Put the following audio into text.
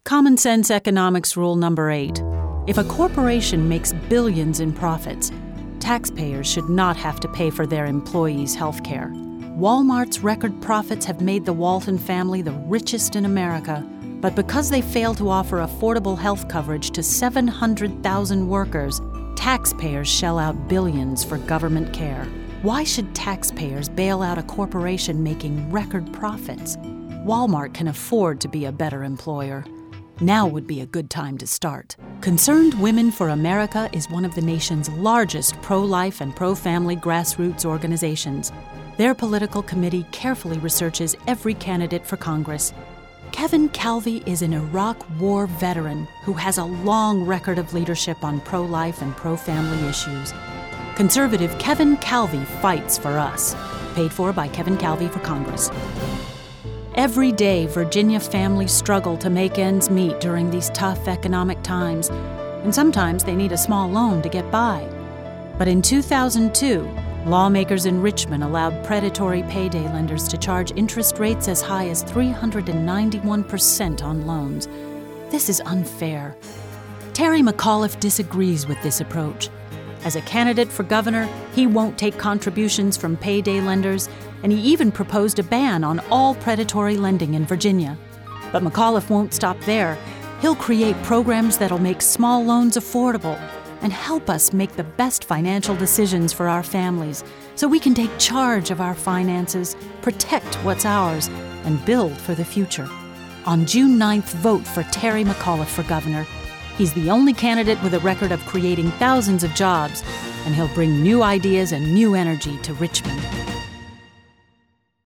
Common sense economics rule number 8. If a corporation makes billions in profits, taxpayers should not have to pay for their employees' health care. Walmart's record profits have made the Walton family the richest in America, but because they fail to offer affordable health coverage to 700,000 workers, taxpayers shell out billions for government care. Why should taxpayers bail out a corporation making record profits? Walmart can afford to be a better employer. Now would be a good time to start. Concerned Women for America is one of the nation's largest pro-life and pro-family grassroots organizations. Their political committee carefully researches every candidate for Congress. Kevin Calvi is an Iraq War veteran who has a long record of leadership on pro-life and pro-family issues. Conservative Kevin Calvi fights for us. Paid for by Kevin Calvi for Congress. Every day, Virginia families struggle to make ends meet during these tough economic times, and sometimes they need a small loan to get by. But in 2002, lawmakers in Richmond allowed predatory payday lenders to charge interest rates as high as 391% on loans. This is unfair. Terry McAuliffe disagrees with this approach. As a candidate for governor, he won't take contributions from payday lenders, and he even proposed a ban on all predatory lending in Virginia. But McAuliffe won't stop there. He'll create programs that'll make small loans affordable and help us make the best financial decisions for our families so we can take charge of our finances, protect what's ours, and build for the future. On June 9th, vote for Terry McAuliffe for governor. He's the only candidate with a record of creating thousands of jobs, and he'll bring new ideas and new energy to Richmond.